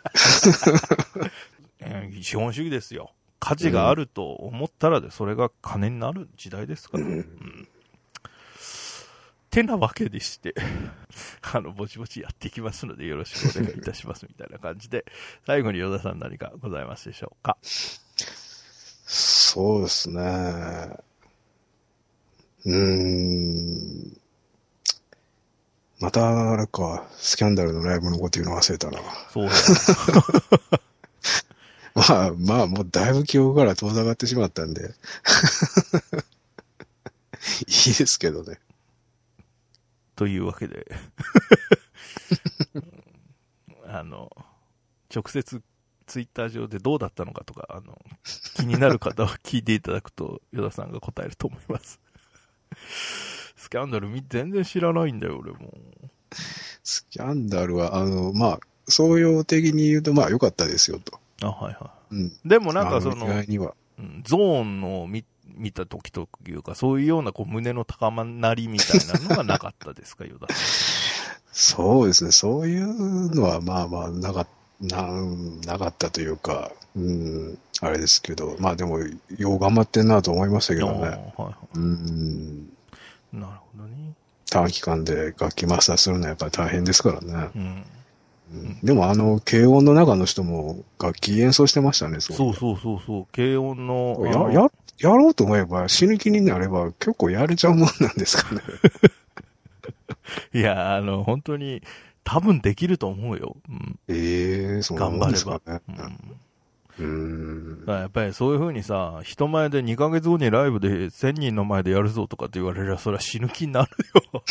ジで。資本主義ですよ。価値があると思ったらそれが金になる時代ですから。てなわけでして、ぼちぼちやっていきますのでよろしくお願いいたしますみたいな感じで、最後に与田さん何かございますでしょうか？ そうですね。また、あれか、スキャンダルのライブのこと言うの忘れたな。 そうだまあ、もうだいぶ記憶から遠ざかってしまったんで。いいですけどね。 というわけで、直接ツイッター上でどうだったのかとか、気になる方は聞いていただくと、与田さんが答えると思います。スキャンダル全然知らないんだよ、俺も。 スキャンダルは、総用的に言うと、良かったですよと。 はいはい。でもなんか意外にはゾーンの見た時というか、そういうような胸の高まりみたいなのがなかったですか、与田さそうですね。そういうのはまあまあなかったというか、あれですけど、まあでも、よう頑張ってんなと思いましたけどね。 はいはなるほどね。 短期間で楽器マスターするのはやっぱり大変ですからね。 うんでも軽音の中の人も楽器演奏してましたね、 そうそうそうそう。軽音の、 やろうと思えば、死ぬ気になれば結構やれちゃうもんなんですかね。 いや、本当に、多分できると思うよ。 そうなんですかね。 頑張れば。だからやっぱりそういう風にさ、人前で2ヶ月後にライブで1000人の前でやるぞとかって言われれば、そりゃ死ぬ気になるよ。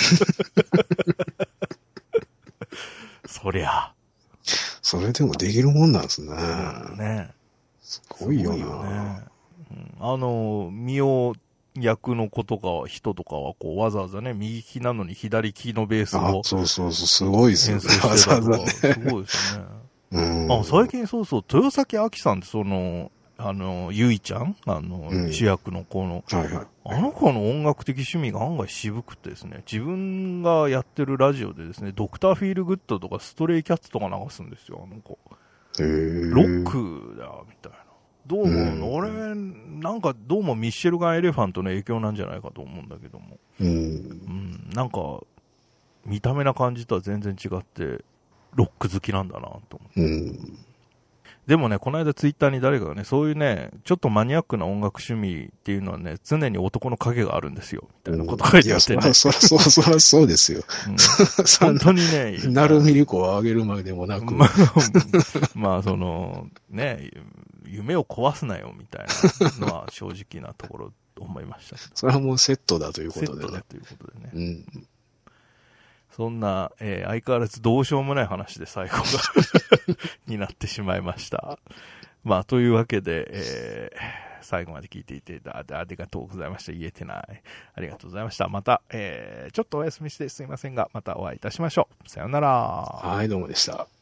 そりゃ。 それでもできるもんなんですね。 ね。 すごいよな。 ミオ役の子とか人とかはこうわざわざね、右利きなのに左利きのベースをそうそうそう、すごいですよね。 演奏してたとか、すごいですよね。最近そうそう、豊崎亜紀さんってゆいちゃん主役の子の、あの子の音楽的趣味が案外渋くてですね、自分がやってるラジオでですね、ドクターフィールグッドとかストレイキャッツとか流すんですよ、あの子。ロックだ、みたいな。どうも、俺、なんかどうもミッシェルガン・エレファントの影響なんじゃないかと思うんだけども。なんか、見た目な感じとは全然違って、ロック好きなんだなと思って。でもね、この間ツイッターに誰かがね、そういうね、ちょっとマニアックな音楽趣味っていうのはね、常に男の影があるんですよ、みたいなこと書いてあってね。 そらそうですよ。 本当にね、 なるみりこをあげるまでもなく。 まあ、ね、夢を壊すなよ、みたいなのは正直なところ思いましたけど。 それはもうセットだということでね。 セットだということでね。そんな、相変わらずどうしようもない話で最後がになってしまいました。まあ、というわけで、最後まで聞いていてありがとうございました。言えてない。ありがとうございました。また、ちょっとお休みしてすいませんが、またお会いいたしましょう。さよなら。 はい、どうもでした。